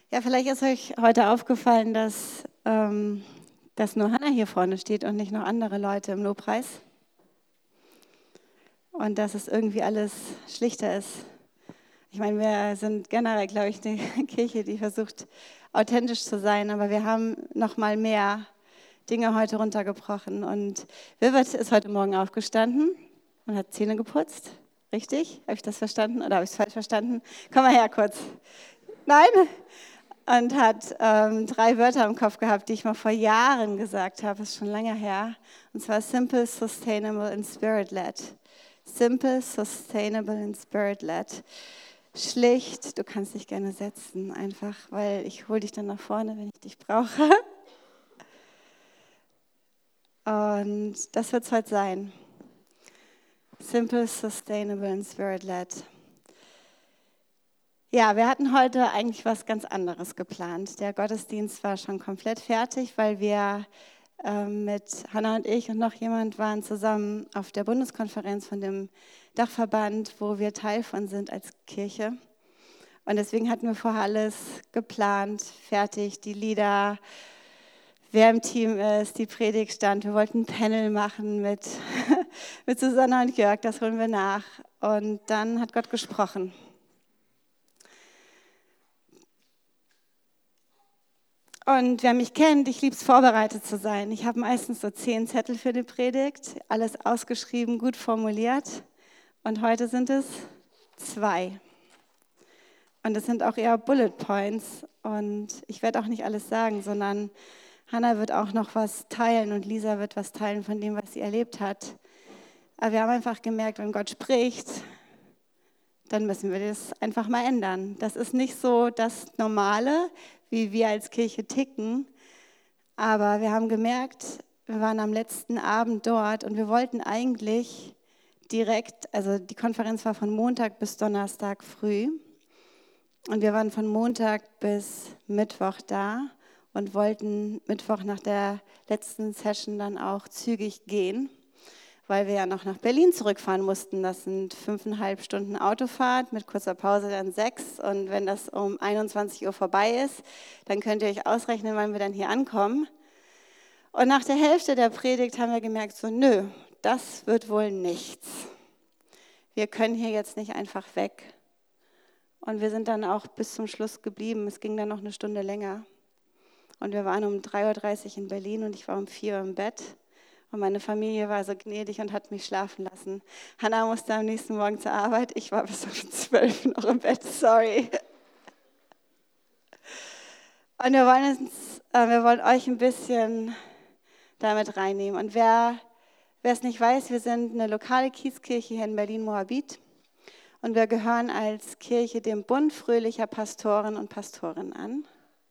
Ja, vielleicht ist euch heute aufgefallen, dass nur Hannah hier vorne steht und nicht noch andere Leute im Lobpreis. Und dass es irgendwie alles schlichter ist. Ich meine, wir sind generell, glaube ich, eine Kirche, die versucht, authentisch zu sein, aber wir haben noch mal mehr Dinge heute runtergebrochen. Und Wilbert ist heute Morgen aufgestanden und hat Zähne geputzt. Richtig? Habe ich das verstanden oder habe ich es falsch verstanden? Komm mal her kurz. Nein? Und hat 3 Wörter im Kopf gehabt, die ich mal vor Jahren gesagt habe, das ist schon länger her. Und zwar Simple, Sustainable and Spirit-led. Simple, Sustainable and Spirit-led. Schlicht, du kannst dich gerne setzen, einfach, weil ich hole dich dann nach vorne, wenn ich dich brauche. Und das wird es heute sein. Simple, Sustainable and Spirit-led. Ja, wir hatten heute eigentlich was ganz anderes geplant. Der Gottesdienst war schon komplett fertig, weil wir mit Hannah und ich und noch jemand waren zusammen auf der Bundeskonferenz von dem Dachverband, wo wir Teil von sind als Kirche. Und deswegen hatten wir vorher alles geplant, fertig, die Lieder, wer im Team ist, die Predigt stand. Wir wollten ein Panel machen mit Susanna und Jörg, das holen wir nach. Und dann hat Gott gesprochen. Und wer mich kennt, ich liebe es, vorbereitet zu sein. Ich habe meistens so 10 Zettel für die Predigt, alles ausgeschrieben, gut formuliert. Und heute sind es 2. Und es sind auch eher Bullet Points. Und ich werde auch nicht alles sagen, sondern Hannah wird auch noch was teilen und Lisa wird was teilen von dem, was sie erlebt hat. Aber wir haben einfach gemerkt, wenn Gott spricht, dann müssen wir das einfach mal ändern. Das ist nicht so das Normale, wie wir als Kirche ticken. Aber wir haben gemerkt, wir waren am letzten Abend dort und wir wollten eigentlich direkt, also die Konferenz war von Montag bis Donnerstag früh. Und wir waren von Montag bis Mittwoch da und wollten Mittwoch nach der letzten Session dann auch zügig gehen, weil wir ja noch nach Berlin zurückfahren mussten. Das sind 5,5 Stunden Autofahrt mit kurzer Pause dann 6. Und wenn das um 21 Uhr vorbei ist, dann könnt ihr euch ausrechnen, wann wir dann hier ankommen. Und nach der Hälfte der Predigt haben wir gemerkt, so nö, das wird wohl nichts. Wir können hier jetzt nicht einfach weg. Und wir sind dann auch bis zum Schluss geblieben. Es ging dann noch eine Stunde länger. Und wir waren um 3:30 Uhr in Berlin und ich war um 4 Uhr im Bett. Und meine Familie war so gnädig und hat mich schlafen lassen. Hannah musste am nächsten Morgen zur Arbeit. Ich war bis um 12 Uhr noch im Bett, sorry. Und wir wollen euch ein bisschen damit reinnehmen. Und wer es nicht weiß, wir sind eine lokale Kiezkirche hier in Berlin-Moabit. Und wir gehören als Kirche dem Bund fröhlicher Pastoren und Pastorinnen an.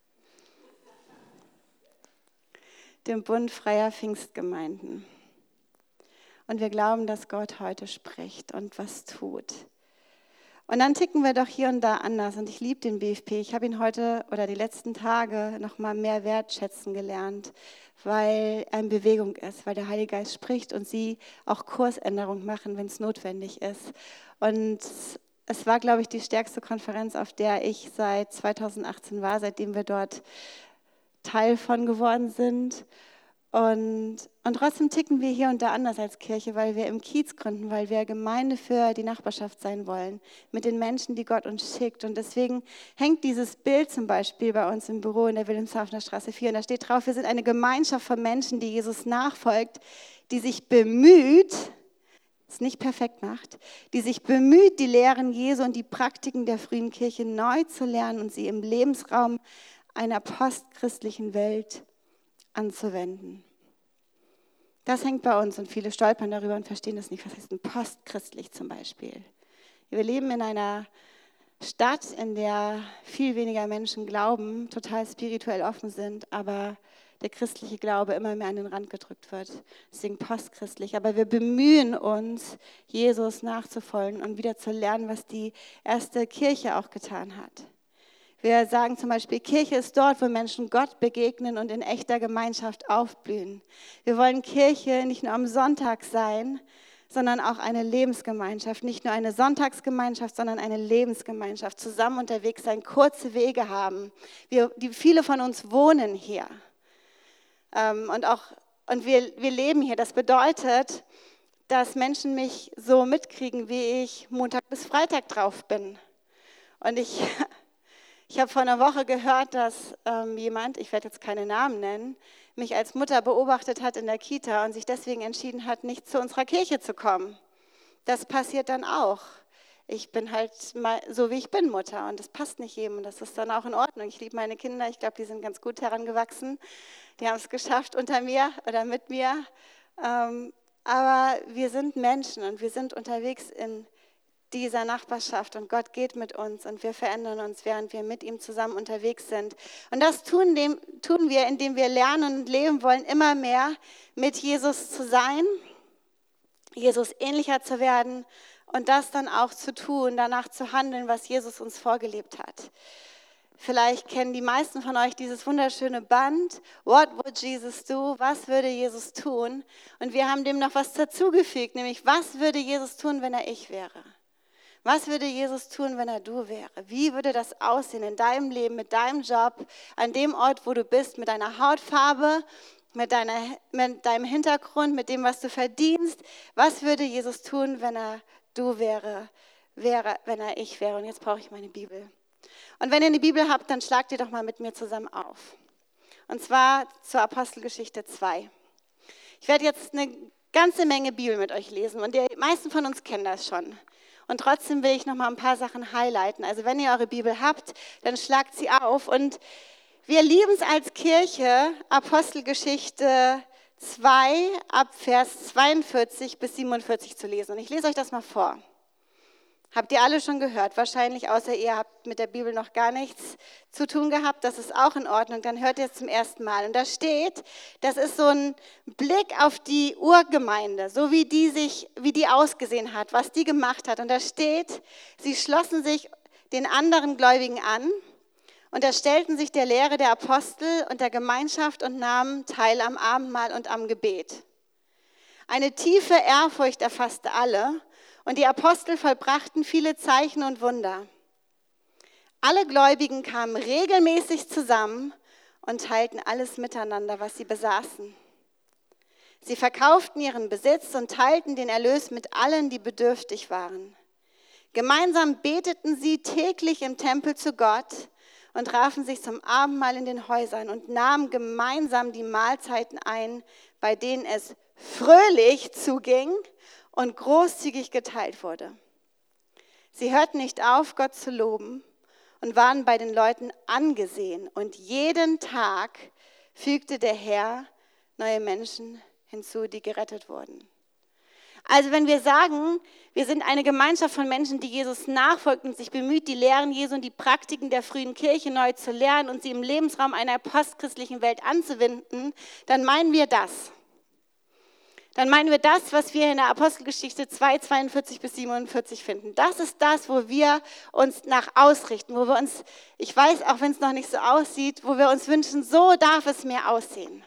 Dem Bund freier Pfingstgemeinden. Und wir glauben, dass Gott heute spricht und was tut. Und dann ticken wir doch hier und da anders. Und ich liebe den BFP. Ich habe ihn heute oder die letzten Tage noch mal mehr wertschätzen gelernt, weil er in Bewegung ist, weil der Heilige Geist spricht und sie auch Kursänderung machen, wenn es notwendig ist. Und es war, glaube ich, die stärkste Konferenz, auf der ich seit 2018 war, seitdem wir dort Teil von geworden sind. Und trotzdem ticken wir hier und da anders als Kirche, weil wir im Kiez gründen, weil wir Gemeinde für die Nachbarschaft sein wollen, mit den Menschen, die Gott uns schickt. Und deswegen hängt dieses Bild zum Beispiel bei uns im Büro in der Wilhelmshavener Straße 4. Und da steht drauf, wir sind eine Gemeinschaft von Menschen, die Jesus nachfolgt, die sich bemüht, es nicht perfekt macht, die sich bemüht, die Lehren Jesu und die Praktiken der frühen Kirche neu zu lernen und sie im Lebensraum einer postchristlichen Welt anzuwenden. Das hängt bei uns und viele stolpern darüber und verstehen das nicht. Was heißt denn postchristlich zum Beispiel? Wir leben in einer Stadt, in der viel weniger Menschen glauben, total spirituell offen sind, aber der christliche Glaube immer mehr an den Rand gedrückt wird. Deswegen postchristlich. Aber wir bemühen uns, Jesus nachzufolgen und wieder zu lernen, was die erste Kirche auch getan hat. Wir sagen zum Beispiel, Kirche ist dort, wo Menschen Gott begegnen und in echter Gemeinschaft aufblühen. Wir wollen Kirche nicht nur am Sonntag sein, sondern auch eine Lebensgemeinschaft. Nicht nur eine Sonntagsgemeinschaft, sondern eine Lebensgemeinschaft. Zusammen unterwegs sein, kurze Wege haben. Viele von uns wohnen hier. Und wir leben hier. Das bedeutet, dass Menschen mich so mitkriegen, wie ich Montag bis Freitag drauf bin. Und ich habe vor einer Woche gehört, dass jemand, ich werde jetzt keine Namen nennen, mich als Mutter beobachtet hat in der Kita und sich deswegen entschieden hat, nicht zu unserer Kirche zu kommen. Das passiert dann auch. Ich bin halt mal so, wie ich bin, Mutter, und das passt nicht jedem und das ist dann auch in Ordnung. Ich liebe meine Kinder, ich glaube, die sind ganz gut herangewachsen. Die haben es geschafft unter mir oder mit mir. Aber wir sind Menschen und wir sind unterwegs in dieser Nachbarschaft und Gott geht mit uns und wir verändern uns, während wir mit ihm zusammen unterwegs sind. Und das tun wir, indem wir lernen und leben wollen, immer mehr mit Jesus zu sein, Jesus ähnlicher zu werden und das dann auch zu tun, danach zu handeln, was Jesus uns vorgelebt hat. Vielleicht kennen die meisten von euch dieses wunderschöne Band, What would Jesus do? Was würde Jesus tun? Und wir haben dem noch was dazugefügt, nämlich was würde Jesus tun, wenn er ich wäre? Was würde Jesus tun, wenn er du wäre? Wie würde das aussehen in deinem Leben, mit deinem Job, an dem Ort, wo du bist, mit deiner Hautfarbe, mit deinem Hintergrund, mit dem, was du verdienst? Was würde Jesus tun, wenn er du wäre, wenn er ich wäre? Und jetzt brauche ich meine Bibel. Und wenn ihr eine Bibel habt, dann schlagt ihr doch mal mit mir zusammen auf. Und zwar zur Apostelgeschichte 2. Ich werde jetzt eine ganze Menge Bibel mit euch lesen und die meisten von uns kennen das schon. Und trotzdem will ich noch mal ein paar Sachen highlighten. Also wenn ihr eure Bibel habt, dann schlagt sie auf. Und wir lieben es als Kirche, Apostelgeschichte 2 ab Vers 42 bis 47 zu lesen. Und ich lese euch das mal vor. Habt ihr alle schon gehört? Wahrscheinlich, außer ihr habt mit der Bibel noch gar nichts zu tun gehabt. Das ist auch in Ordnung. Dann hört ihr es zum ersten Mal. Und da steht, das ist so ein Blick auf die Urgemeinde, so wie die ausgesehen hat, was die gemacht hat. Und da steht, sie schlossen sich den anderen Gläubigen an, unterstellten sich der Lehre der Apostel und der Gemeinschaft und nahmen teil am Abendmahl und am Gebet. Eine tiefe Ehrfurcht erfasste alle. Und die Apostel vollbrachten viele Zeichen und Wunder. Alle Gläubigen kamen regelmäßig zusammen und teilten alles miteinander, was sie besaßen. Sie verkauften ihren Besitz und teilten den Erlös mit allen, die bedürftig waren. Gemeinsam beteten sie täglich im Tempel zu Gott und trafen sich zum Abendmahl in den Häusern und nahmen gemeinsam die Mahlzeiten ein, bei denen es fröhlich zuging und großzügig geteilt wurde. Sie hörten nicht auf, Gott zu loben und waren bei den Leuten angesehen. Und jeden Tag fügte der Herr neue Menschen hinzu, die gerettet wurden. Also wenn wir sagen, wir sind eine Gemeinschaft von Menschen, die Jesus nachfolgt und sich bemüht, die Lehren Jesu und die Praktiken der frühen Kirche neu zu lernen und sie im Lebensraum einer postchristlichen Welt anzuwenden, dann meinen wir das. Dann meinen wir das, was wir in der Apostelgeschichte 2, 42 bis 47 finden. Das ist das, wo wir uns nach ausrichten, wo wir uns, ich weiß, auch wenn es noch nicht so aussieht, wo wir uns wünschen, so darf es mehr aussehen.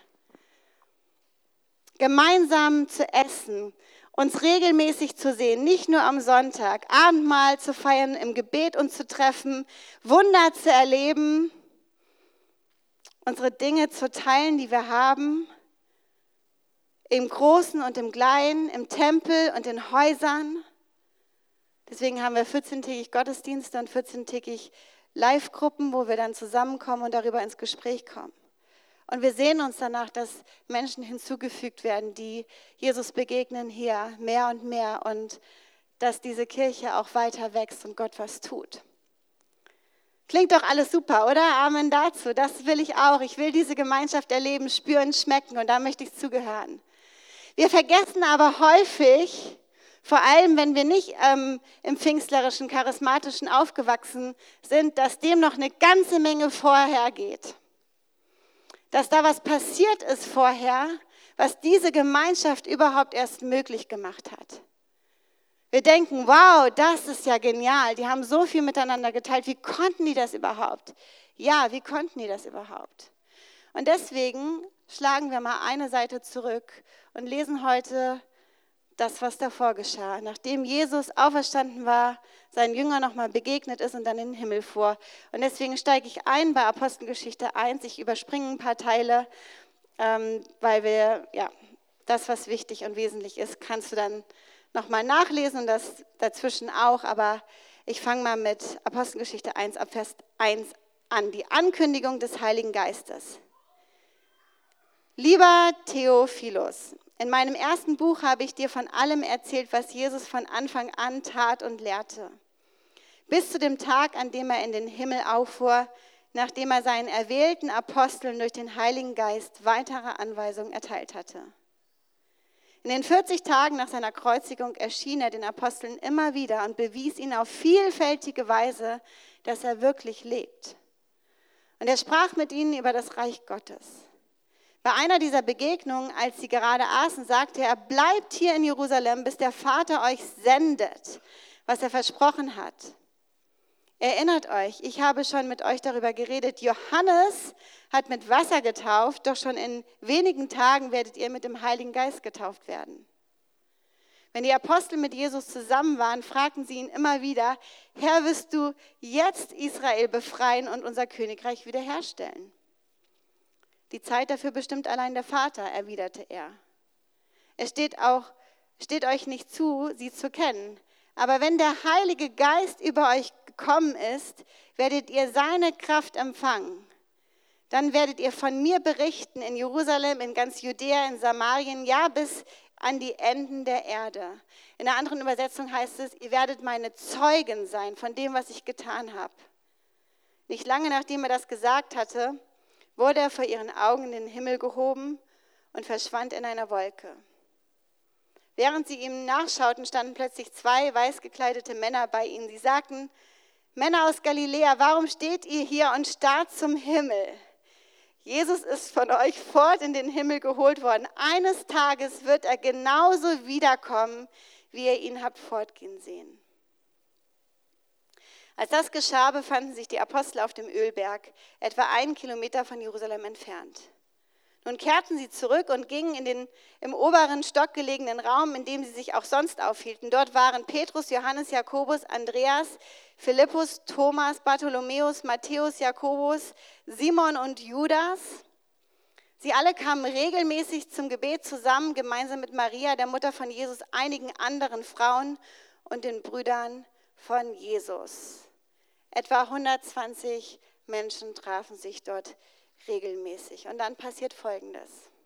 Gemeinsam zu essen, uns regelmäßig zu sehen, nicht nur am Sonntag, Abendmahl zu feiern, im Gebet uns zu treffen, Wunder zu erleben, unsere Dinge zu teilen, die wir haben, im Großen und im Kleinen, im Tempel und in Häusern. Deswegen haben wir 14-tägig Gottesdienste und 14-tägig Live-Gruppen, wo wir dann zusammenkommen und darüber ins Gespräch kommen. Und wir sehen uns danach, dass Menschen hinzugefügt werden, die Jesus begegnen hier mehr und mehr und dass diese Kirche auch weiter wächst und Gott was tut. Klingt doch alles super, oder? Amen dazu. Das will ich auch. Ich will diese Gemeinschaft erleben, spüren, schmecken und da möchte ich zugehören. Wir vergessen aber häufig, vor allem wenn wir nicht im pfingstlerischen, charismatischen aufgewachsen sind, dass dem noch eine ganze Menge vorher geht. Dass da was passiert ist vorher, was diese Gemeinschaft überhaupt erst möglich gemacht hat. Wir denken, wow, das ist ja genial, die haben so viel miteinander geteilt, wie konnten die das überhaupt? Ja, wie konnten die das überhaupt? Und deswegen schlagen wir mal eine Seite zurück und lesen heute das, was davor geschah. Nachdem Jesus auferstanden war, seinen Jüngern nochmal begegnet ist und dann in den Himmel fuhr. Und deswegen steige ich ein bei Apostelgeschichte 1. Ich überspringe ein paar Teile, weil wir, das, was wichtig und wesentlich ist, kannst du dann nochmal nachlesen und das dazwischen auch. Aber ich fange mal mit Apostelgeschichte 1 ab Vers 1 an. Die Ankündigung des Heiligen Geistes. Lieber Theophilus, in meinem ersten Buch habe ich dir von allem erzählt, was Jesus von Anfang an tat und lehrte. Bis zu dem Tag, an dem er in den Himmel auffuhr, nachdem er seinen erwählten Aposteln durch den Heiligen Geist weitere Anweisungen erteilt hatte. In den 40 Tagen nach seiner Kreuzigung erschien er den Aposteln immer wieder und bewies ihnen auf vielfältige Weise, dass er wirklich lebt. Und er sprach mit ihnen über das Reich Gottes. Bei einer dieser Begegnungen, als sie gerade aßen, sagte er, bleibt hier in Jerusalem, bis der Vater euch sendet, was er versprochen hat. Erinnert euch, ich habe schon mit euch darüber geredet, Johannes hat mit Wasser getauft, doch schon in wenigen Tagen werdet ihr mit dem Heiligen Geist getauft werden. Wenn die Apostel mit Jesus zusammen waren, fragten sie ihn immer wieder, Herr, wirst du jetzt Israel befreien und unser Königreich wiederherstellen? Die Zeit dafür bestimmt allein der Vater, erwiderte er. Es steht euch nicht zu, sie zu kennen. Aber wenn der Heilige Geist über euch gekommen ist, werdet ihr seine Kraft empfangen. Dann werdet ihr von mir berichten in Jerusalem, in ganz Judäa, in Samarien, ja bis an die Enden der Erde. In einer anderen Übersetzung heißt es, ihr werdet meine Zeugen sein von dem, was ich getan habe. Nicht lange nachdem er das gesagt hatte, wurde er vor ihren Augen in den Himmel gehoben und verschwand in einer Wolke. Während sie ihm nachschauten, standen plötzlich 2 weiß gekleidete Männer bei ihnen. Sie sagten, Männer aus Galiläa, warum steht ihr hier und starrt zum Himmel? Jesus ist von euch fort in den Himmel geholt worden. Eines Tages wird er genauso wiederkommen, wie ihr ihn habt fortgehen sehen. Als das geschah, befanden sich die Apostel auf dem Ölberg, etwa 1 Kilometer von Jerusalem entfernt. Nun kehrten sie zurück und gingen in den im oberen Stock gelegenen Raum, in dem sie sich auch sonst aufhielten. Dort waren Petrus, Johannes, Jakobus, Andreas, Philippus, Thomas, Bartholomäus, Matthäus, Jakobus, Simon und Judas. Sie alle kamen regelmäßig zum Gebet zusammen, gemeinsam mit Maria, der Mutter von Jesus, einigen anderen Frauen und den Brüdern von Jesus. Etwa 120 Menschen trafen sich dort regelmäßig. Und dann passiert Folgendes.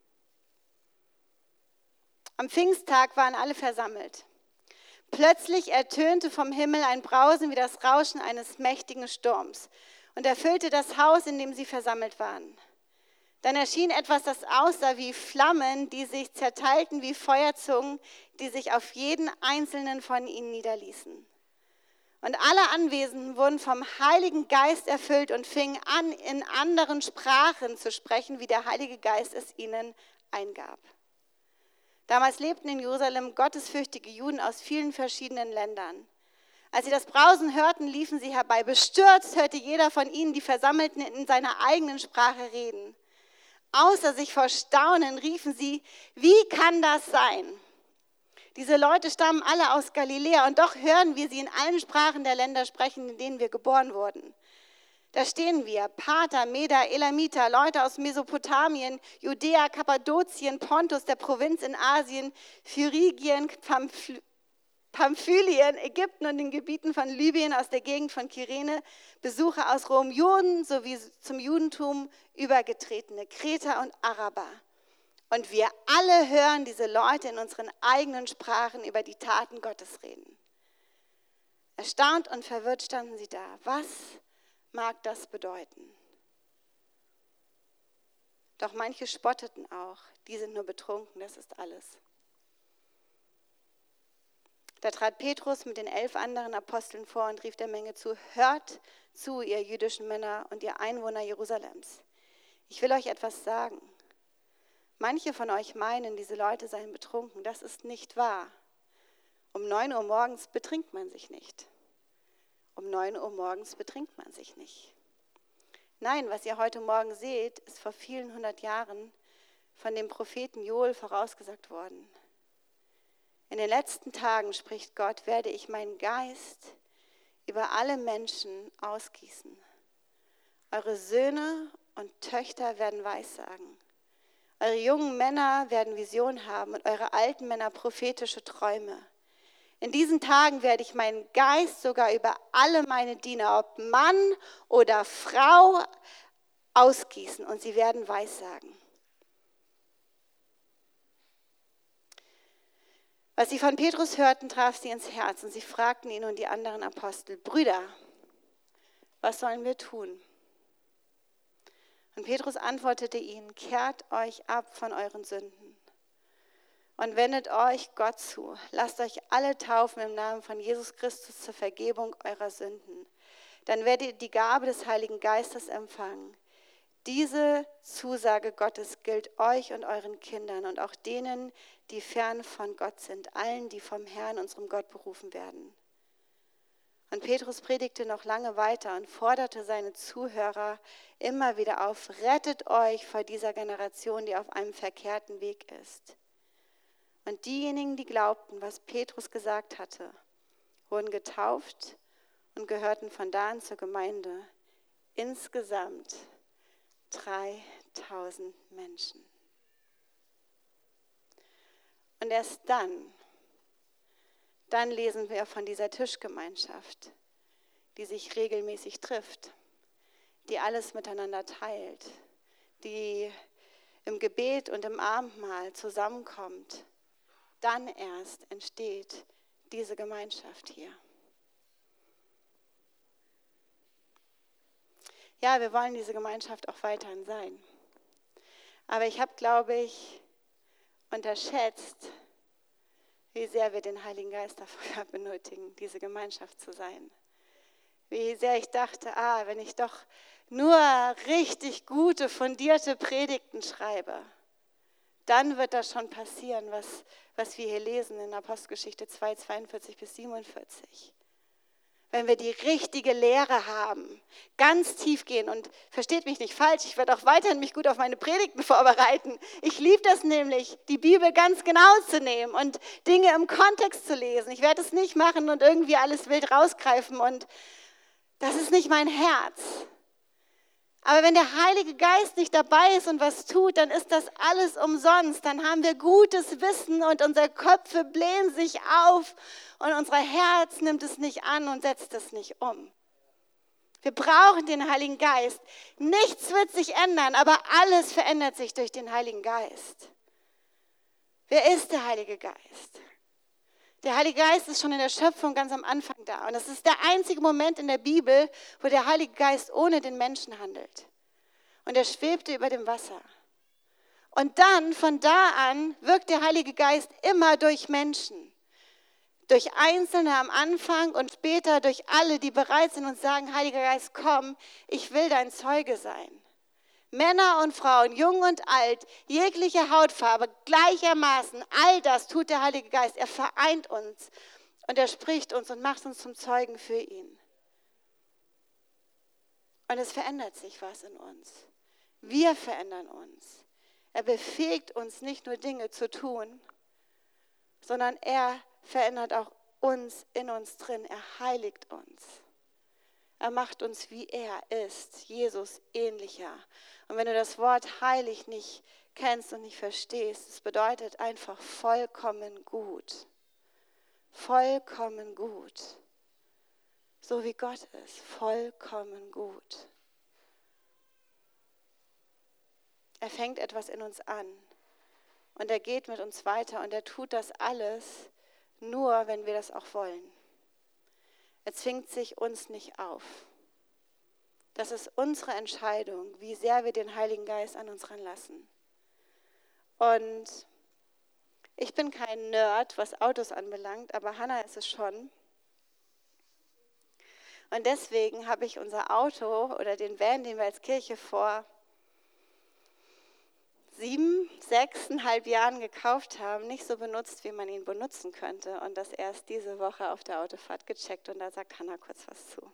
Am Pfingsttag waren alle versammelt. Plötzlich ertönte vom Himmel ein Brausen wie das Rauschen eines mächtigen Sturms und erfüllte das Haus, in dem sie versammelt waren. Dann erschien etwas, das aussah wie Flammen, die sich zerteilten wie Feuerzungen, die sich auf jeden einzelnen von ihnen niederließen. Und alle Anwesenden wurden vom Heiligen Geist erfüllt und fingen an, in anderen Sprachen zu sprechen, wie der Heilige Geist es ihnen eingab. Damals lebten in Jerusalem gottesfürchtige Juden aus vielen verschiedenen Ländern. Als sie das Brausen hörten, liefen sie herbei. Bestürzt hörte jeder von ihnen die Versammelten in seiner eigenen Sprache reden. Außer sich vor Staunen riefen sie, wie kann das sein? Diese Leute stammen alle aus Galiläa und doch hören wir sie in allen Sprachen der Länder sprechen, in denen wir geboren wurden. Da stehen wir, Parther, Meder, Elamiter, Leute aus Mesopotamien, Judäa, Kappadokien, Pontus, der Provinz in Asien, Phrygien, Pamphylien, Ägypten und den Gebieten von Libyen aus der Gegend von Kyrene, Besucher aus Rom, Juden sowie zum Judentum übergetretene, Kreter und Araber. Und wir alle hören diese Leute in unseren eigenen Sprachen über die Taten Gottes reden. Erstaunt und verwirrt standen sie da. Was mag das bedeuten? Doch manche spotteten auch. Die sind nur betrunken, das ist alles. Da trat Petrus mit den 11 anderen Aposteln vor und rief der Menge zu, hört zu, ihr jüdischen Männer und ihr Einwohner Jerusalems. Ich will euch etwas sagen. Manche von euch meinen, diese Leute seien betrunken. Das ist nicht wahr. Um 9 Uhr morgens betrinkt man sich nicht. Um 9 Uhr morgens betrinkt man sich nicht. Nein, was ihr heute Morgen seht, ist vor vielen 100 Jahren von dem Propheten Joel vorausgesagt worden. In den letzten Tagen, spricht Gott, werde ich meinen Geist über alle Menschen ausgießen. Eure Söhne und Töchter werden Weissagen. Eure jungen Männer werden Visionen haben und eure alten Männer prophetische Träume. In diesen Tagen werde ich meinen Geist sogar über alle meine Diener, ob Mann oder Frau, ausgießen und sie werden Weissagen. Was sie von Petrus hörten, traf sie ins Herz und sie fragten ihn und die anderen Apostel: Brüder, was sollen wir tun? Und Petrus antwortete ihnen: Kehrt euch ab von euren Sünden und wendet euch Gott zu. Lasst euch alle taufen im Namen von Jesus Christus zur Vergebung eurer Sünden. Dann werdet ihr die Gabe des Heiligen Geistes empfangen. Diese Zusage Gottes gilt euch und euren Kindern und auch denen, die fern von Gott sind, allen, die vom Herrn, unserem Gott, berufen werden. Und Petrus predigte noch lange weiter und forderte seine Zuhörer immer wieder auf: Rettet euch vor dieser Generation, die auf einem verkehrten Weg ist. Und diejenigen, die glaubten, was Petrus gesagt hatte, wurden getauft und gehörten von da an zur Gemeinde. Insgesamt 3000 Menschen. Und erst dann lesen wir von dieser Tischgemeinschaft, die sich regelmäßig trifft, die alles miteinander teilt, die im Gebet und im Abendmahl zusammenkommt. Dann erst entsteht diese Gemeinschaft hier. Ja, wir wollen diese Gemeinschaft auch weiterhin sein. Aber ich habe, glaube ich, unterschätzt, wie sehr wir den Heiligen Geist dafür benötigen, diese Gemeinschaft zu sein. Wie sehr ich dachte, wenn ich doch nur richtig gute, fundierte Predigten schreibe, dann wird das schon passieren, was wir hier lesen in Apostelgeschichte 2, 42 bis 47. Wenn wir die richtige Lehre haben, ganz tief gehen, und versteht mich nicht falsch, ich werde auch weiterhin mich gut auf meine Predigten vorbereiten. Ich liebe das nämlich, die Bibel ganz genau zu nehmen und Dinge im Kontext zu lesen. Ich werde es nicht machen und irgendwie alles wild rausgreifen, und das ist nicht mein Herz. Aber wenn der Heilige Geist nicht dabei ist und was tut, dann ist das alles umsonst. Dann haben wir gutes Wissen und unsere Köpfe blähen sich auf und unser Herz nimmt es nicht an und setzt es nicht um. Wir brauchen den Heiligen Geist. Nichts wird sich ändern, aber alles verändert sich durch den Heiligen Geist. Wer ist der Heilige Geist? Der Heilige Geist ist schon in der Schöpfung ganz am Anfang da. Und das ist der einzige Moment in der Bibel, wo der Heilige Geist ohne den Menschen handelt. Und er schwebte über dem Wasser. Und dann, von da an, wirkt der Heilige Geist immer durch Menschen. Durch Einzelne am Anfang und später durch alle, die bereit sind und sagen: Heiliger Geist, komm, ich will dein Zeuge sein. Männer und Frauen, jung und alt, jegliche Hautfarbe, gleichermaßen, all das tut der Heilige Geist. Er vereint uns und er spricht uns und macht uns zum Zeugen für ihn. Und es verändert sich was in uns. Wir verändern uns. Er befähigt uns nicht nur Dinge zu tun, sondern er verändert auch uns in uns drin. Er heiligt uns. Er macht uns, wie er ist, Jesus ähnlicher. Und wenn du das Wort heilig nicht kennst und nicht verstehst, es bedeutet einfach vollkommen gut. Vollkommen gut. So wie Gott ist, vollkommen gut. Er fängt etwas in uns an und er geht mit uns weiter und er tut das alles nur, wenn wir das auch wollen. Er zwingt sich uns nicht auf. Das ist unsere Entscheidung, wie sehr wir den Heiligen Geist an uns ranlassen. Und ich bin kein Nerd, was Autos anbelangt, aber Hannah ist es schon. Und deswegen habe ich unser Auto oder den Van, den wir als Kirche vor 6,5 Jahren gekauft haben, nicht so benutzt, wie man ihn benutzen könnte. Und das erst diese Woche auf der Autofahrt gecheckt und da sagt Hannah kurz was zu.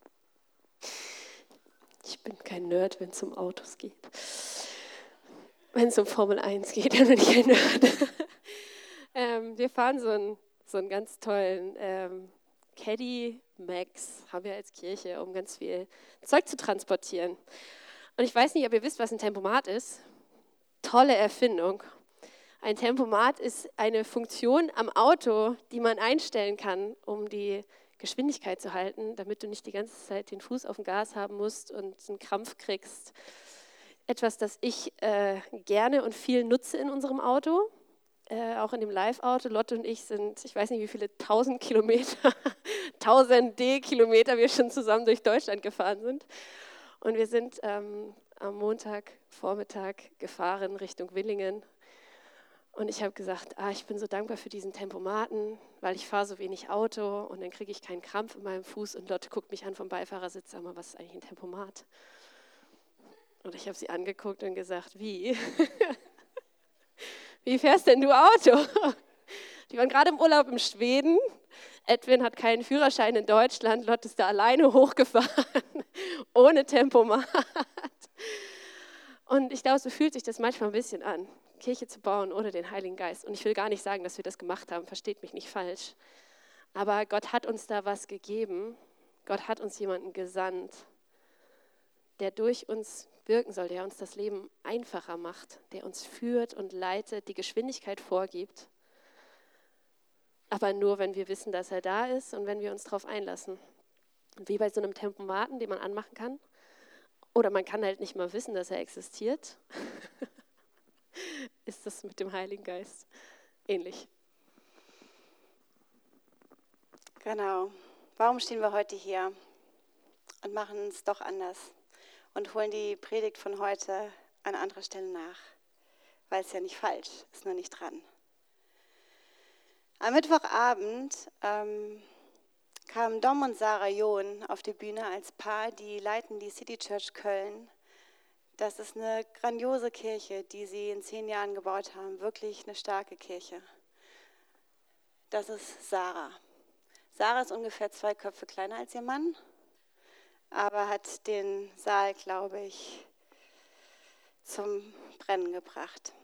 Ich bin kein Nerd, wenn es um Autos geht. Wenn es um Formel 1 geht, dann bin ich ein Nerd. Wir fahren so einen ganz tollen Caddy Max, haben wir als Kirche, um ganz viel Zeug zu transportieren. Und ich weiß nicht, ob ihr wisst, was ein Tempomat ist. Tolle Erfindung. Ein Tempomat ist eine Funktion am Auto, die man einstellen kann, um die Geschwindigkeit zu halten, damit du nicht die ganze Zeit den Fuß auf dem Gas haben musst und einen Krampf kriegst. Etwas, das ich gerne und viel nutze in unserem Auto, auch in dem Live-Auto. Lotte und ich sind, ich weiß nicht wie viele 1000 Kilometer, 1000 D-Kilometer wir schon zusammen durch Deutschland gefahren sind. Und wir sind am Montagvormittag gefahren Richtung Willingen. Und ich habe gesagt, ich bin so dankbar für diesen Tempomaten, weil ich fahre so wenig Auto und dann kriege ich keinen Krampf in meinem Fuß. Und Lotte guckt mich an vom Beifahrersitz, sag mal, was ist eigentlich ein Tempomat? Und ich habe sie angeguckt und gesagt, wie? Wie fährst denn du Auto? Die waren gerade im Urlaub in Schweden. Edwin hat keinen Führerschein in Deutschland. Lotte ist da alleine hochgefahren, ohne Tempomat. Und ich glaube, so fühlt sich das manchmal ein bisschen an, Kirche zu bauen ohne den Heiligen Geist. Und ich will gar nicht sagen, dass wir das gemacht haben, versteht mich nicht falsch. Aber Gott hat uns da was gegeben. Gott hat uns jemanden gesandt, der durch uns wirken soll, der uns das Leben einfacher macht, der uns führt und leitet, die Geschwindigkeit vorgibt. Aber nur, wenn wir wissen, dass er da ist und wenn wir uns darauf einlassen. Und wie bei so einem Tempomaten, den man anmachen kann. Oder man kann halt nicht mal wissen, dass er existiert. Ist das mit dem Heiligen Geist ähnlich? Genau. Warum stehen wir heute hier und machen es doch anders und holen die Predigt von heute an anderer Stelle nach? Weil es ja nicht falsch ist, nur nicht dran. Am Mittwochabend kamen Dom und Sarah John auf die Bühne als Paar, die leiten die City Church Köln. Das ist eine grandiose Kirche, die sie in 10 Jahren gebaut haben. Wirklich eine starke Kirche. Das ist Sarah. Sarah ist ungefähr 2 Köpfe kleiner als ihr Mann, aber hat den Saal, glaube ich, zum Brennen gebracht.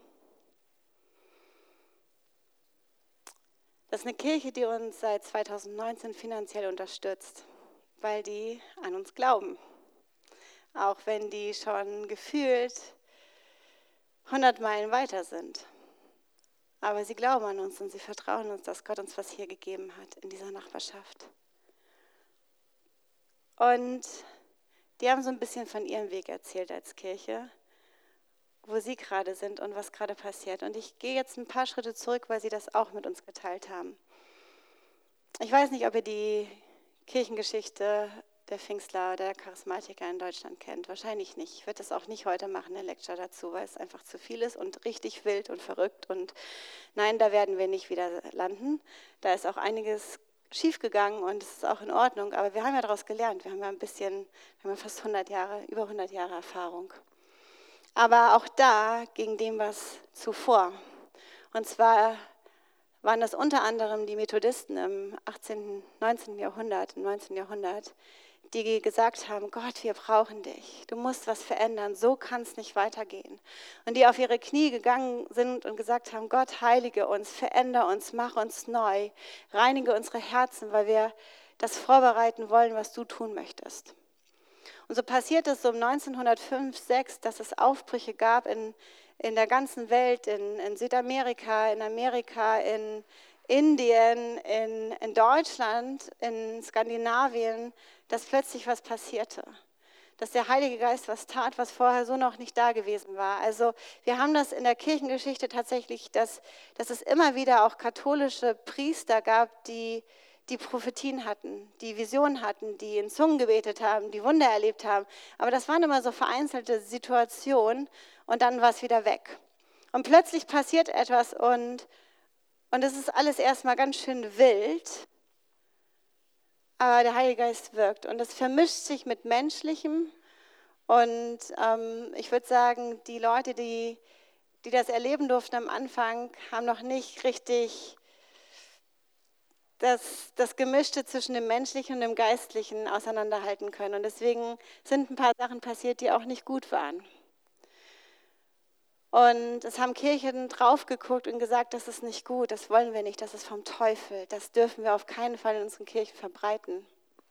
Das ist eine Kirche, die uns seit 2019 finanziell unterstützt, weil die an uns glauben. Auch wenn die schon gefühlt 100 Meilen weiter sind. Aber sie glauben an uns und sie vertrauen uns, dass Gott uns was hier gegeben hat in dieser Nachbarschaft. Und die haben so ein bisschen von ihrem Weg erzählt als Kirche, wo sie gerade sind und was gerade passiert. Und ich gehe jetzt ein paar Schritte zurück, weil sie das auch mit uns geteilt haben. Ich weiß nicht, ob ihr die Kirchengeschichte der Pfingstler, der Charismatiker in Deutschland kennt. Wahrscheinlich nicht. Ich werde das auch nicht heute machen, eine Lecture dazu, weil es einfach zu viel ist und richtig wild und verrückt. Und nein, da werden wir nicht wieder landen. Da ist auch einiges schiefgegangen und es ist auch in Ordnung. Aber wir haben ja daraus gelernt. Wir haben ja fast 100 Jahre, über 100 Jahre Erfahrung. Aber auch da ging dem was zuvor. Und zwar waren das unter anderem die Methodisten im 19. Jahrhundert, die gesagt haben, Gott, wir brauchen dich, du musst was verändern, so kann es nicht weitergehen. Und die auf ihre Knie gegangen sind und gesagt haben, Gott, heilige uns, verändere uns, mach uns neu, reinige unsere Herzen, weil wir das vorbereiten wollen, was du tun möchtest. Und so passiert es so um 1905, 6, dass es Aufbrüche gab in der ganzen Welt, in Südamerika, in Amerika, in Indien, in Deutschland, in Skandinavien, dass plötzlich was passierte. Dass der Heilige Geist was tat, was vorher so noch nicht da gewesen war. Also wir haben das in der Kirchengeschichte tatsächlich, dass es immer wieder auch katholische Priester gab, die Prophetien hatten, die Visionen hatten, die in Zungen gebetet haben, die Wunder erlebt haben. Aber das waren immer so vereinzelte Situationen und dann war es wieder weg. Und plötzlich passiert etwas und es ist alles erstmal ganz schön wild, aber der Heilige Geist wirkt und es vermischt sich mit Menschlichem und ich würde sagen, die Leute, die das erleben durften am Anfang, haben noch nicht richtig das Gemischte zwischen dem Menschlichen und dem Geistlichen auseinanderhalten können. Und deswegen sind ein paar Sachen passiert, die auch nicht gut waren. Und es haben Kirchen drauf geguckt und gesagt, das ist nicht gut, das wollen wir nicht, das ist vom Teufel, das dürfen wir auf keinen Fall in unseren Kirchen verbreiten.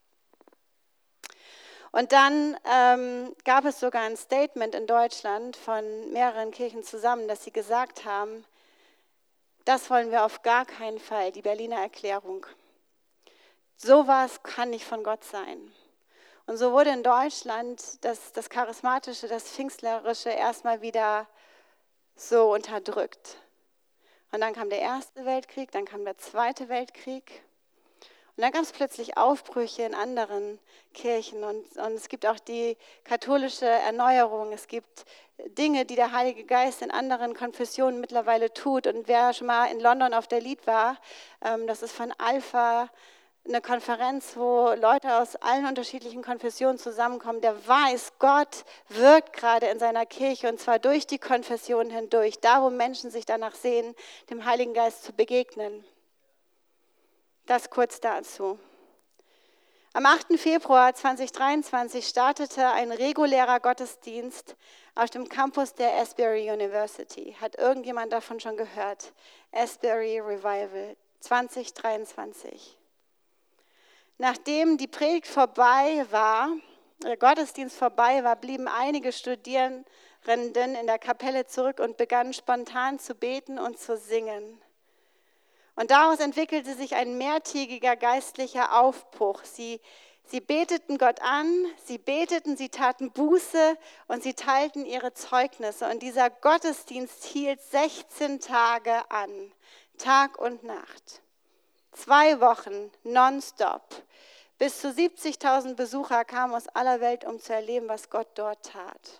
Und dann gab es sogar ein Statement in Deutschland von mehreren Kirchen zusammen, dass sie gesagt haben, das wollen wir auf gar keinen Fall, die Berliner Erklärung. Sowas kann nicht von Gott sein. Und so wurde in Deutschland das Charismatische, das Pfingstlerische erstmal wieder so unterdrückt. Und dann kam der Erste Weltkrieg, dann kam der Zweite Weltkrieg. Und dann gab es plötzlich Aufbrüche in anderen Kirchen und es gibt auch die katholische Erneuerung. Es gibt Dinge, die der Heilige Geist in anderen Konfessionen mittlerweile tut. Und wer schon mal in London auf der Lied war, das ist von Alpha eine Konferenz, wo Leute aus allen unterschiedlichen Konfessionen zusammenkommen, der weiß, Gott wirkt gerade in seiner Kirche und zwar durch die Konfessionen hindurch, da wo Menschen sich danach sehen, dem Heiligen Geist zu begegnen. Das kurz dazu. Am 8. Februar 2023 startete ein regulärer Gottesdienst auf dem Campus der Asbury University. Hat irgendjemand davon schon gehört? Asbury Revival 2023. Nachdem die Predigt vorbei war, der Gottesdienst vorbei war, blieben einige Studierenden in der Kapelle zurück und begannen spontan zu beten und zu singen. Und daraus entwickelte sich ein mehrtägiger geistlicher Aufbruch. Sie beteten Gott an, sie beteten, sie taten Buße und sie teilten ihre Zeugnisse. Und dieser Gottesdienst hielt 16 Tage an, Tag und Nacht. 2 Wochen nonstop. Bis zu 70.000 Besucher kamen aus aller Welt, um zu erleben, was Gott dort tat.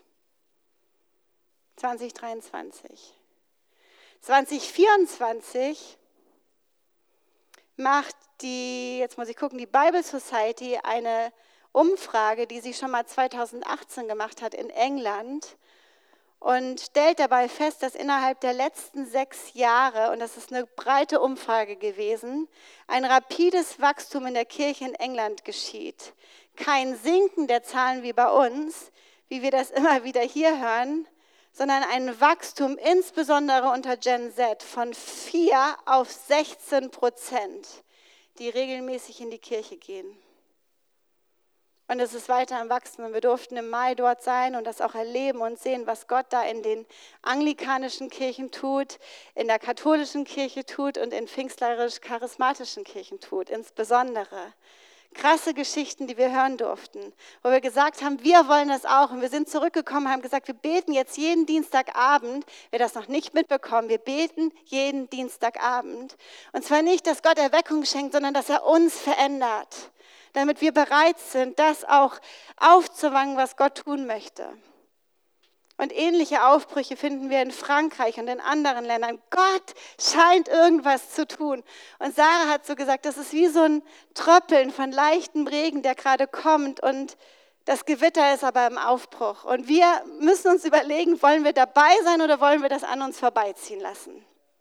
2023. 2024 macht die Bible Society eine Umfrage, die sie schon mal 2018 gemacht hat in England und stellt dabei fest, dass innerhalb der letzten 6 Jahre, und das ist eine breite Umfrage gewesen, ein rapides Wachstum in der Kirche in England geschieht. Kein Sinken der Zahlen wie bei uns, wie wir das immer wieder hier hören, sondern ein Wachstum insbesondere unter Gen Z von 4 auf 16%, die regelmäßig in die Kirche gehen. Und es ist weiter am Wachsen und wir durften im Mai dort sein und das auch erleben und sehen, was Gott da in den anglikanischen Kirchen tut, in der katholischen Kirche tut und in pfingstlerisch-charismatischen Kirchen tut, insbesondere. Krasse Geschichten, die wir hören durften, wo wir gesagt haben, wir wollen das auch. Und wir sind zurückgekommen und haben gesagt, wir beten jetzt jeden Dienstagabend, wer das noch nicht mitbekommen, wir beten jeden Dienstagabend. Und zwar nicht, dass Gott Erweckung schenkt, sondern dass er uns verändert, damit wir bereit sind, das auch aufzufangen, was Gott tun möchte. Und ähnliche Aufbrüche finden wir in Frankreich und in anderen Ländern. Gott scheint irgendwas zu tun. Und Sarah hat so gesagt, das ist wie so ein Tröppeln von leichtem Regen, der gerade kommt und das Gewitter ist aber im Aufbruch. Und wir müssen uns überlegen, wollen wir dabei sein oder wollen wir das an uns vorbeiziehen lassen?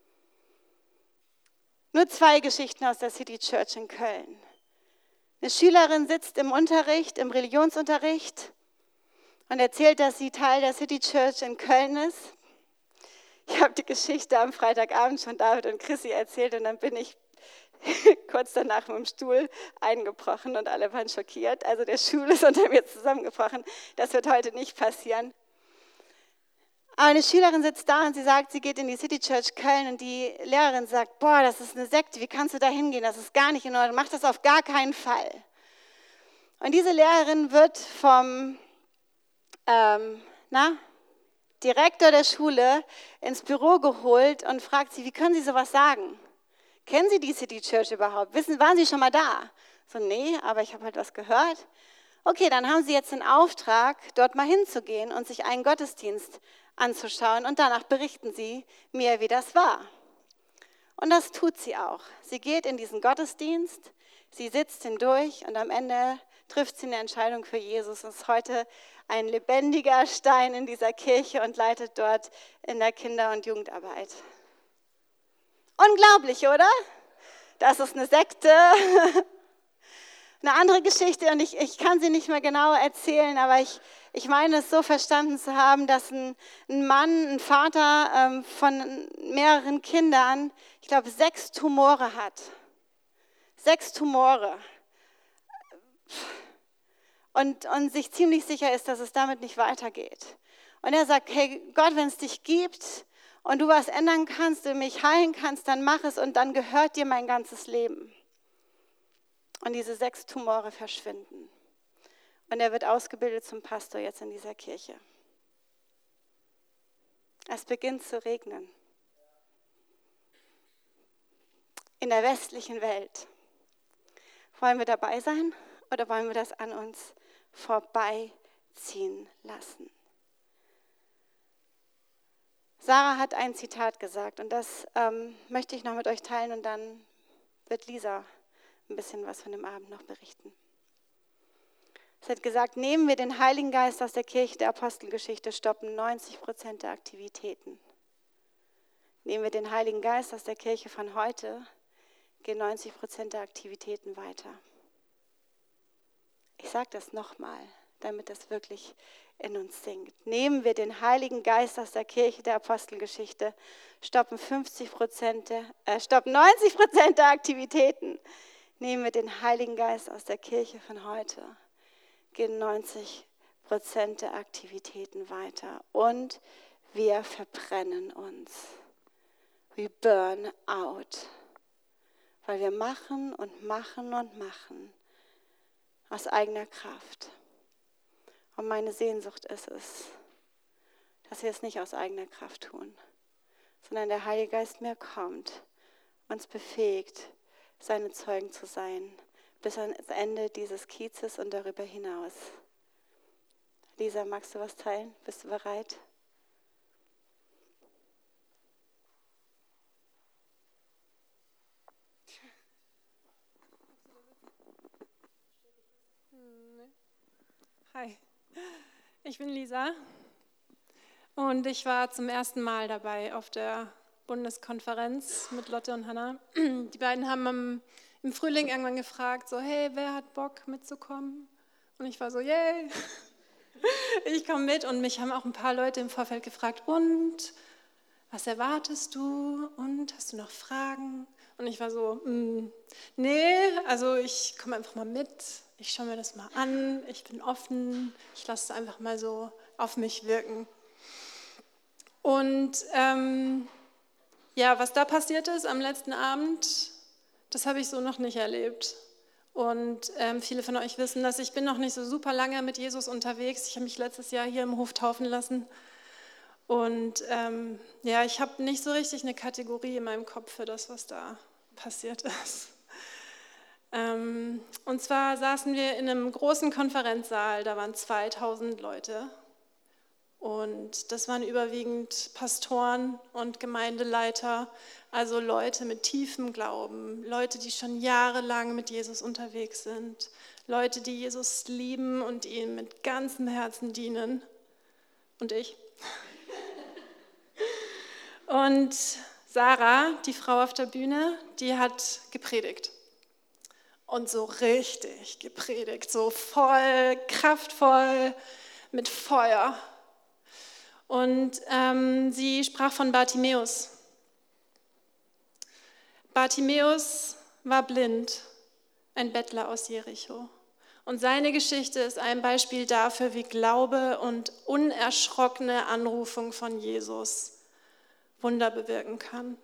Nur 2 Geschichten aus der City Church in Köln. Eine Schülerin sitzt im Unterricht, im Religionsunterricht, und erzählt, dass sie Teil der City Church in Köln ist. Ich habe die Geschichte am Freitagabend schon David und Chrissy erzählt und dann bin ich kurz danach mit dem Stuhl eingebrochen und alle waren schockiert. Also der Stuhl ist unter mir zusammengebrochen. Das wird heute nicht passieren. Aber eine Schülerin sitzt da und sie sagt, sie geht in die City Church Köln und die Lehrerin sagt, boah, das ist eine Sekte, wie kannst du da hingehen? Das ist gar nicht in Ordnung, mach das auf gar keinen Fall. Und diese Lehrerin wird vom Direktor der Schule ins Büro geholt und fragt sie, wie können Sie sowas sagen? Kennen Sie die City Church überhaupt? Waren Sie schon mal da? So, nee, aber ich habe halt was gehört. Okay, dann haben Sie jetzt den Auftrag, dort mal hinzugehen und sich einen Gottesdienst anzuschauen und danach berichten Sie mir, wie das war. Und das tut sie auch. Sie geht in diesen Gottesdienst, sie sitzt hindurch und am Ende trifft sie eine Entscheidung für Jesus und ist heute ein lebendiger Stein in dieser Kirche und leitet dort in der Kinder- und Jugendarbeit. Unglaublich, oder? Das ist eine Sekte. Eine andere Geschichte, und ich kann sie nicht mehr genau erzählen, aber ich ich meine es so verstanden zu haben, dass ein Mann, ein Vater von mehreren Kindern, ich glaube 6 Tumore hat. 6 Tumore. Und sich ziemlich sicher ist, dass es damit nicht weitergeht. Und er sagt, hey Gott, wenn es dich gibt und du was ändern kannst, du mich heilen kannst, dann mach es und dann gehört dir mein ganzes Leben. Und diese 6 Tumore verschwinden. Und er wird ausgebildet zum Pastor jetzt in dieser Kirche. Es beginnt zu regnen. In der westlichen Welt. Wollen wir dabei sein oder wollen wir das an uns vorbeiziehen lassen? Sarah hat ein Zitat gesagt und das möchte ich noch mit euch teilen und dann wird Lisa ein bisschen was von dem Abend noch berichten. Sie hat gesagt, nehmen wir den Heiligen Geist aus der Kirche der Apostelgeschichte, stoppen 90% der Aktivitäten. Nehmen wir den Heiligen Geist aus der Kirche von heute, gehen 90% der Aktivitäten weiter. Ich sage das nochmal, damit das wirklich in uns sinkt. Nehmen wir den Heiligen Geist aus der Kirche der Apostelgeschichte, stoppen 90% der Aktivitäten. Nehmen wir den Heiligen Geist aus der Kirche von heute, gehen 90% der Aktivitäten weiter und wir verbrennen uns. We burn out. Weil wir machen und machen und machen aus eigener Kraft. Und meine Sehnsucht ist es, dass wir es nicht aus eigener Kraft tun, sondern der Heilige Geist mehr kommt, uns befähigt, seine Zeugen zu sein, bis ans Ende dieses Kiezes und darüber hinaus. Lisa, magst du was teilen? Bist du bereit? Hi, ich bin Lisa und ich war zum ersten Mal dabei auf der Bundeskonferenz mit Lotte und Hannah. Die beiden haben im Frühling irgendwann gefragt, so hey, wer hat Bock mitzukommen? Und ich war so, yay, ich komme mit. Und mich haben auch ein paar Leute im Vorfeld gefragt, und was erwartest du? Und hast du noch Fragen? Und ich war so, nee, also ich komme einfach mal mit. Ich schaue mir das mal an, ich bin offen, ich lasse es einfach mal so auf mich wirken. Und ja, was da passiert ist am letzten Abend, das habe ich so noch nicht erlebt. Und viele von euch wissen, dass ich bin noch nicht so super lange mit Jesus unterwegs. Ich habe mich letztes Jahr hier im Hof taufen lassen. Und ja, ich habe nicht so richtig eine Kategorie in meinem Kopf für das, was da passiert ist. Und zwar saßen wir in einem großen Konferenzsaal, da waren 2000 Leute und das waren überwiegend Pastoren und Gemeindeleiter, also Leute mit tiefem Glauben, Leute, die schon jahrelang mit Jesus unterwegs sind, Leute, die Jesus lieben und ihm mit ganzem Herzen dienen und ich. Und Sarah, die Frau auf der Bühne, die hat gepredigt. Und so richtig gepredigt, so voll, kraftvoll, mit Feuer. Und sie sprach von Bartimäus. Bartimäus war blind, ein Bettler aus Jericho. Und seine Geschichte ist ein Beispiel dafür, wie Glaube und unerschrockene Anrufung von Jesus Wunder bewirken kann.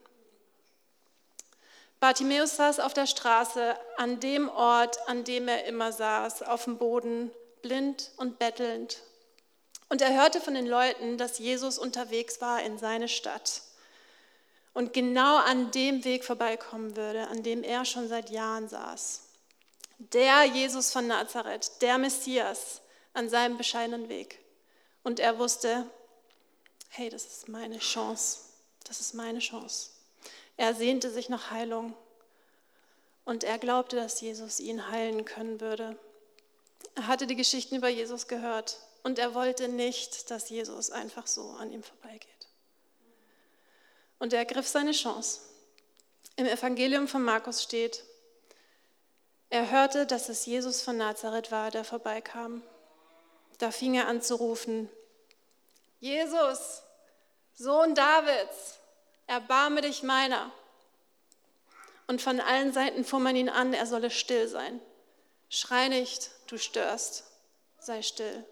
Bartimäus saß auf der Straße, an dem Ort, an dem er immer saß, auf dem Boden, blind und bettelnd. Und er hörte von den Leuten, dass Jesus unterwegs war in seine Stadt und genau an dem Weg vorbeikommen würde, an dem er schon seit Jahren saß. Der Jesus von Nazareth, der Messias, an seinem bescheidenen Weg. Und er wusste, hey, das ist meine Chance, das ist meine Chance. Er sehnte sich nach Heilung und er glaubte, dass Jesus ihn heilen können würde. Er hatte die Geschichten über Jesus gehört und er wollte nicht, dass Jesus einfach so an ihm vorbeigeht. Und er ergriff seine Chance. Im Evangelium von Markus steht, er hörte, dass es Jesus von Nazareth war, der vorbeikam. Da fing er an zu rufen, Jesus, Sohn Davids, erbarme dich meiner. Und von allen Seiten fuhr man ihn an, er solle still sein. Schrei nicht, du störst, sei still.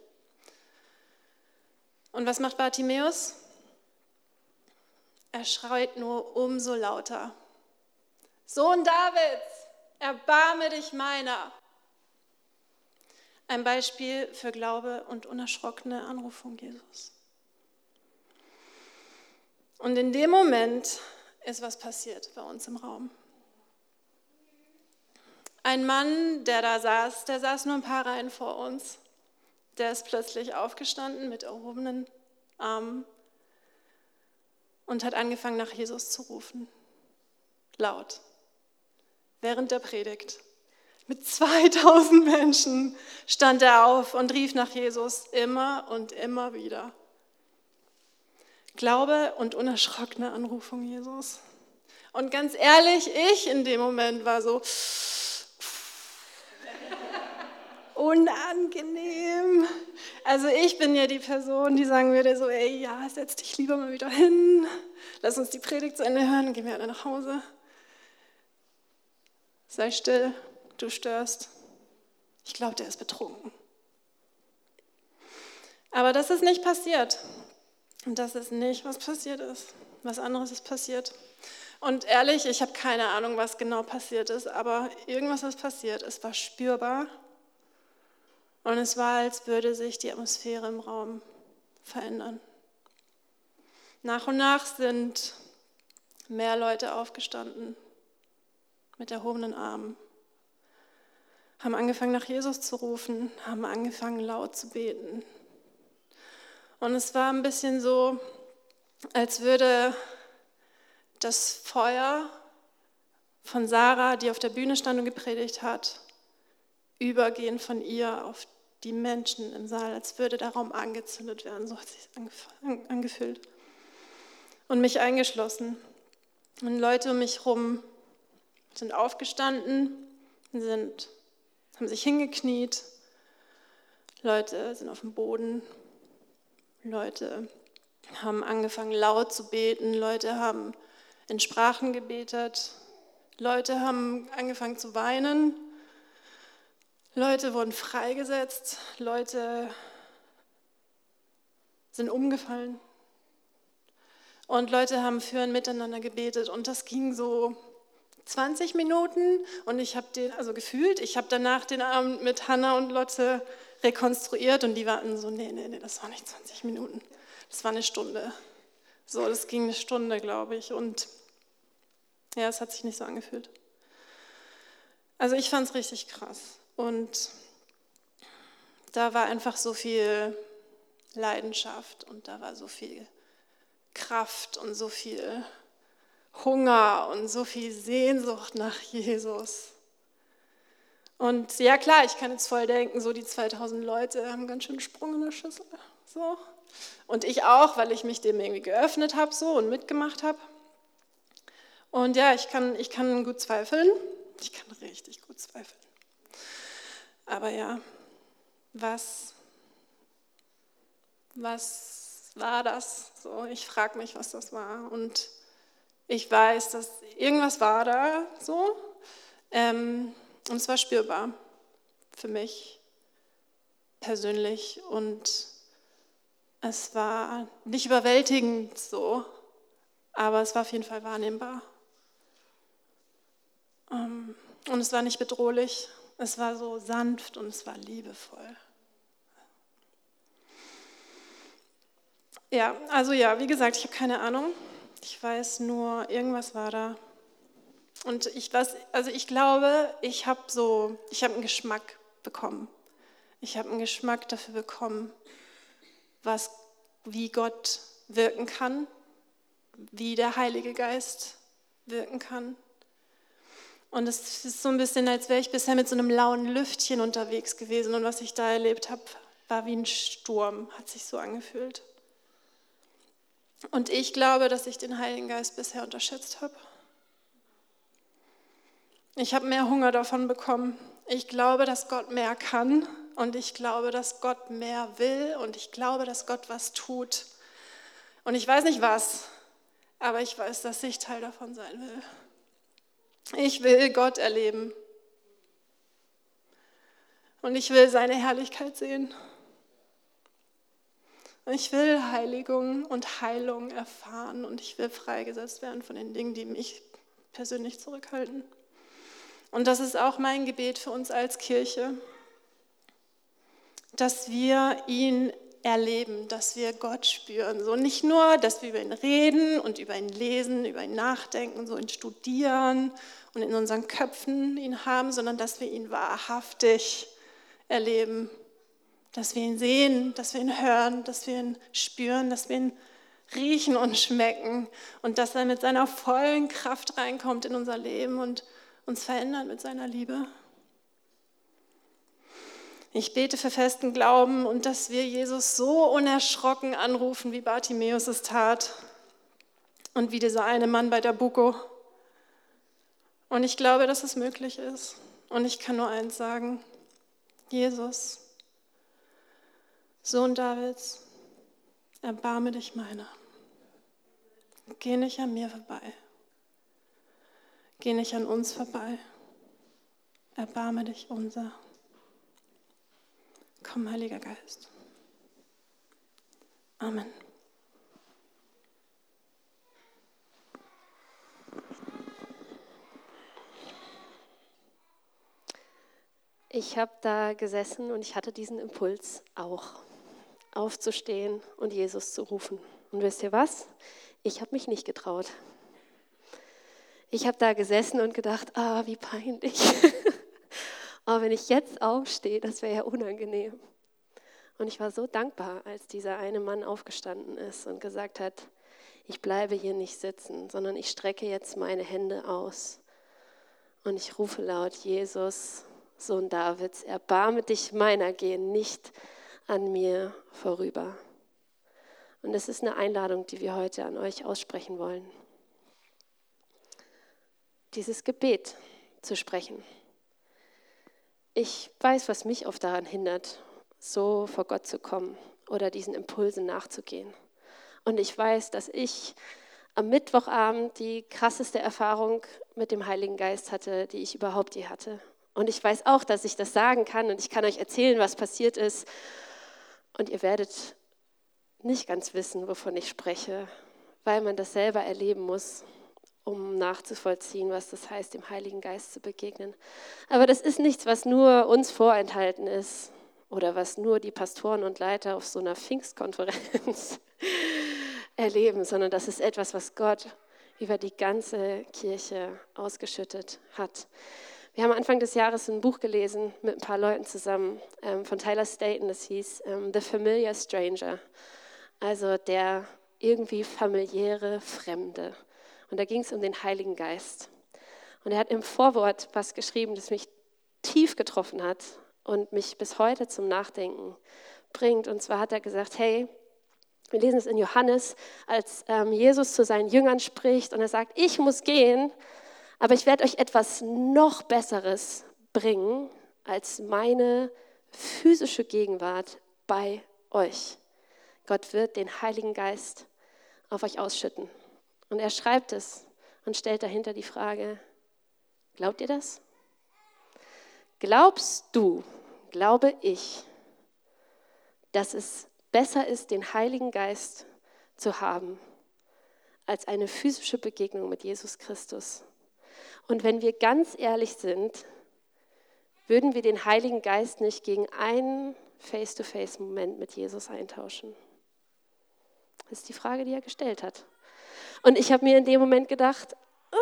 Und was macht Bartimäus? Er schreit nur umso lauter. Sohn Davids, erbarme dich meiner. Ein Beispiel für Glaube und unerschrockene Anrufung Jesus. Und in dem Moment ist was passiert bei uns im Raum. Ein Mann, der saß nur ein paar Reihen vor uns, der ist plötzlich aufgestanden mit erhobenen Armen und hat angefangen, nach Jesus zu rufen. Laut. Während der Predigt. Mit 2000 Menschen stand er auf und rief nach Jesus immer und immer wieder. Glaube und unerschrockene Anrufung Jesus. Und ganz ehrlich, ich in dem Moment war so unangenehm. Also ich bin ja die Person, die sagen würde so, ey, ja, setz dich lieber mal wieder hin, lass uns die Predigt zu Ende hören, gehen wir alle nach Hause. Sei still, du störst. Ich glaube, der ist betrunken. Aber das ist nicht passiert. Und das ist nicht, was passiert ist. Was anderes ist passiert. Und ehrlich, ich habe keine Ahnung, was genau passiert ist, aber irgendwas ist passiert. Es war spürbar. Und es war, als würde sich die Atmosphäre im Raum verändern. Nach und nach sind mehr Leute aufgestanden mit erhobenen Armen, haben angefangen nach Jesus zu rufen, haben angefangen laut zu beten. Und es war ein bisschen so, als würde das Feuer von Sarah, die auf der Bühne stand und gepredigt hat, übergehen von ihr auf die Menschen im Saal, als würde der Raum angezündet werden. So hat es sich angefühlt. Und mich eingeschlossen. Und Leute um mich herum sind aufgestanden, haben sich hingekniet. Leute sind auf dem Boden. Leute haben angefangen laut zu beten. Leute haben in Sprachen gebetet. Leute haben angefangen zu weinen. Leute wurden freigesetzt, Leute sind umgefallen und Leute haben für und miteinander gebetet und das ging so 20 Minuten und ich habe ich habe danach den Abend mit Hannah und Lotte rekonstruiert und die waren so, nee, das war nicht 20 Minuten, das war eine Stunde. So, das ging eine Stunde, glaube ich, und ja, es hat sich nicht so angefühlt. Also ich fand es richtig krass. Und da war einfach so viel Leidenschaft und da war so viel Kraft und so viel Hunger und so viel Sehnsucht nach Jesus. Und ja klar, ich kann jetzt voll denken, so die 2000 Leute haben ganz schön Sprung in der Schüssel. So. Und ich auch, weil ich mich dem irgendwie geöffnet habe so und mitgemacht habe. Und ja, ich kann gut zweifeln. Ich kann richtig gut zweifeln. Aber ja, was war das? So, ich frage mich, was das war. Und ich weiß, dass irgendwas war da so. Und es war spürbar für mich persönlich. Und es war nicht überwältigend so, aber es war auf jeden Fall wahrnehmbar. Und es war nicht bedrohlich. Es war so sanft und es war liebevoll. Ja, also ja, wie gesagt, ich habe keine Ahnung. Ich weiß nur, irgendwas war da. Und ich glaube, ich habe einen Geschmack bekommen. Ich habe einen Geschmack dafür bekommen, wie Gott wirken kann, wie der Heilige Geist wirken kann. Und es ist so ein bisschen, als wäre ich bisher mit so einem lauen Lüftchen unterwegs gewesen. Und was ich da erlebt habe, war wie ein Sturm, hat sich so angefühlt. Und ich glaube, dass ich den Heiligen Geist bisher unterschätzt habe. Ich habe mehr Hunger davon bekommen. Ich glaube, dass Gott mehr kann und ich glaube, dass Gott mehr will und ich glaube, dass Gott was tut. Und ich weiß nicht was, aber ich weiß, dass ich Teil davon sein will. Ich will Gott erleben und ich will seine Herrlichkeit sehen. Und ich will Heiligung und Heilung erfahren und ich will freigesetzt werden von den Dingen, die mich persönlich zurückhalten. Und das ist auch mein Gebet für uns als Kirche, dass wir ihn erleben, dass wir Gott spüren. So nicht nur, dass wir über ihn reden und über ihn lesen, über ihn nachdenken, so ihn studieren und in unseren Köpfen ihn haben, sondern dass wir ihn wahrhaftig erleben. Dass wir ihn sehen, dass wir ihn hören, dass wir ihn spüren, dass wir ihn riechen und schmecken und dass er mit seiner vollen Kraft reinkommt in unser Leben und uns verändert mit seiner Liebe. Ich bete für festen Glauben und dass wir Jesus so unerschrocken anrufen, wie Bartimäus es tat und wie dieser eine Mann bei der Buko. Und ich glaube, dass es möglich ist. Und ich kann nur eins sagen: Jesus, Sohn Davids, erbarme dich meiner. Geh nicht an mir vorbei. Geh nicht an uns vorbei. Erbarme dich unser. Komm, Heiliger Geist. Amen. Ich habe da gesessen und ich hatte diesen Impuls auch, aufzustehen und Jesus zu rufen. Und wisst ihr was? Ich habe mich nicht getraut. Ich habe da gesessen und gedacht, wie peinlich. Aber wenn ich jetzt aufstehe, das wäre ja unangenehm. Und ich war so dankbar, als dieser eine Mann aufgestanden ist und gesagt hat, ich bleibe hier nicht sitzen, sondern ich strecke jetzt meine Hände aus. Und ich rufe laut, Jesus, Sohn Davids, erbarme dich meiner, gehe nicht an mir vorüber. Und das ist eine Einladung, die wir heute an euch aussprechen wollen. Dieses Gebet zu sprechen. Ich weiß, was mich oft daran hindert, so vor Gott zu kommen oder diesen Impulsen nachzugehen. Und ich weiß, dass ich am Mittwochabend die krasseste Erfahrung mit dem Heiligen Geist hatte, die ich überhaupt je hatte. Und ich weiß auch, dass ich das sagen kann und ich kann euch erzählen, was passiert ist. Und ihr werdet nicht ganz wissen, wovon ich spreche, weil man das selber erleben muss, um nachzuvollziehen, was das heißt, dem Heiligen Geist zu begegnen. Aber das ist nichts, was nur uns vorenthalten ist oder was nur die Pastoren und Leiter auf so einer Pfingstkonferenz erleben, sondern das ist etwas, was Gott über die ganze Kirche ausgeschüttet hat. Wir haben Anfang des Jahres ein Buch gelesen mit ein paar Leuten zusammen von Tyler Staton, das hieß The Familiar Stranger, also der irgendwie familiäre Fremde. Und da ging es um den Heiligen Geist. Und er hat im Vorwort was geschrieben, das mich tief getroffen hat und mich bis heute zum Nachdenken bringt. Und zwar hat er gesagt, hey, wir lesen es in Johannes, als Jesus zu seinen Jüngern spricht und er sagt, ich muss gehen, aber ich werde euch etwas noch Besseres bringen als meine physische Gegenwart bei euch. Gott wird den Heiligen Geist auf euch ausschütten. Und er schreibt es und stellt dahinter die Frage, glaubt ihr das? Glaubst du, glaube ich, dass es besser ist, den Heiligen Geist zu haben, als eine physische Begegnung mit Jesus Christus? Und wenn wir ganz ehrlich sind, würden wir den Heiligen Geist nicht gegen einen Face-to-Face-Moment mit Jesus eintauschen? Das ist die Frage, die er gestellt hat. Und ich habe mir in dem Moment gedacht,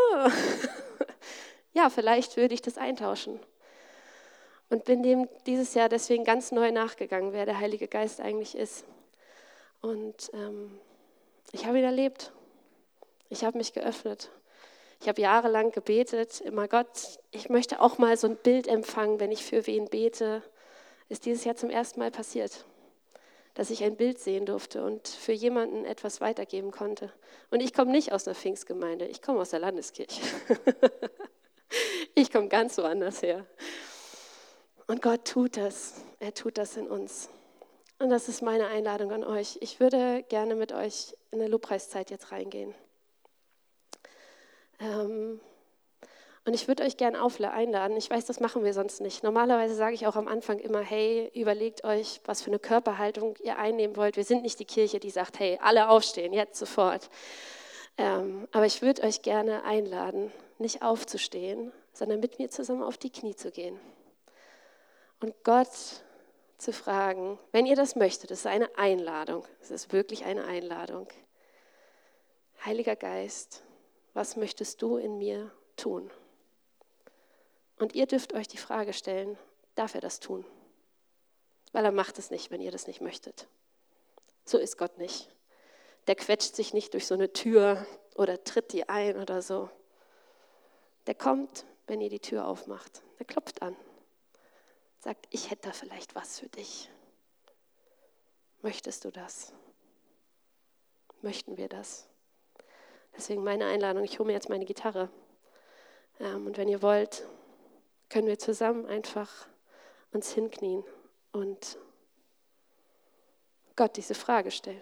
ja, vielleicht würde ich das eintauschen. Und bin dem dieses Jahr deswegen ganz neu nachgegangen, wer der Heilige Geist eigentlich ist. Und ich habe ihn erlebt. Ich habe mich geöffnet. Ich habe jahrelang gebetet, immer Gott, ich möchte auch mal so ein Bild empfangen, wenn ich für wen bete. Ist dieses Jahr zum ersten Mal passiert, dass ich ein Bild sehen durfte und für jemanden etwas weitergeben konnte. Und ich komme nicht aus einer Pfingstgemeinde, ich komme aus der Landeskirche. Ich komme ganz woanders her. Und Gott tut das. Er tut das in uns. Und das ist meine Einladung an euch. Ich würde gerne mit euch in eine Lobpreiszeit jetzt reingehen. Und ich würde euch gerne einladen. Ich weiß, das machen wir sonst nicht. Normalerweise sage ich auch am Anfang immer, hey, überlegt euch, was für eine Körperhaltung ihr einnehmen wollt. Wir sind nicht die Kirche, die sagt, hey, alle aufstehen, jetzt sofort. Aber ich würde euch gerne einladen, nicht aufzustehen, sondern mit mir zusammen auf die Knie zu gehen. Und Gott zu fragen, wenn ihr das möchtet, das ist eine Einladung. Es ist wirklich eine Einladung. Heiliger Geist, was möchtest du in mir tun? Und ihr dürft euch die Frage stellen, darf er das tun? Weil er macht es nicht, wenn ihr das nicht möchtet. So ist Gott nicht. Der quetscht sich nicht durch so eine Tür oder tritt die ein oder so. Der kommt, wenn ihr die Tür aufmacht. Der klopft an. Sagt, ich hätte da vielleicht was für dich. Möchtest du das? Möchten wir das? Deswegen meine Einladung, ich hole mir jetzt meine Gitarre. Und wenn ihr wollt, können wir zusammen einfach uns hinknien und Gott diese Frage stellen.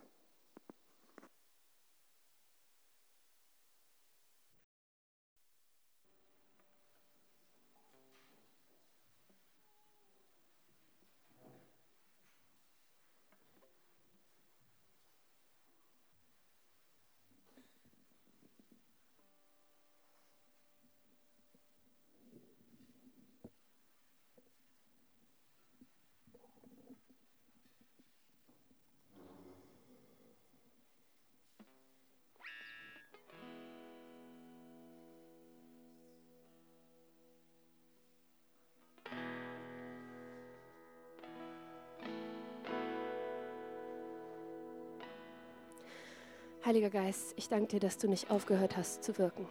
Heiliger Geist, ich danke dir, dass du nicht aufgehört hast zu wirken.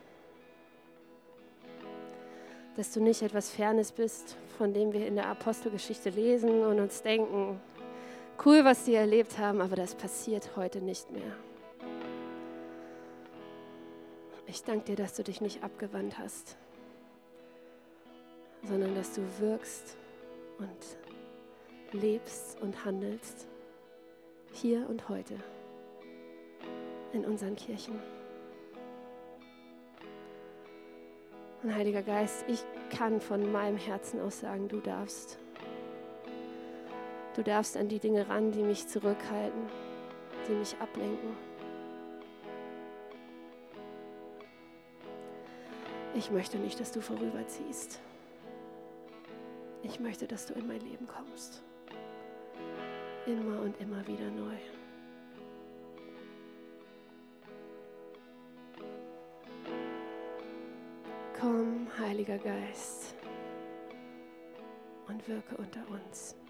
Dass du nicht etwas Fernes bist, von dem wir in der Apostelgeschichte lesen und uns denken, cool, was sie erlebt haben, aber das passiert heute nicht mehr. Ich danke dir, dass du dich nicht abgewandt hast, sondern dass du wirkst und lebst und handelst, hier und heute. In unseren Kirchen. Und Heiliger Geist, ich kann von meinem Herzen aus sagen, du darfst. Du darfst an die Dinge ran, die mich zurückhalten, die mich ablenken. Ich möchte nicht, dass du vorüberziehst. Ich möchte, dass du in mein Leben kommst. Immer und immer wieder neu. Komm, Heiliger Geist, und wirke unter uns.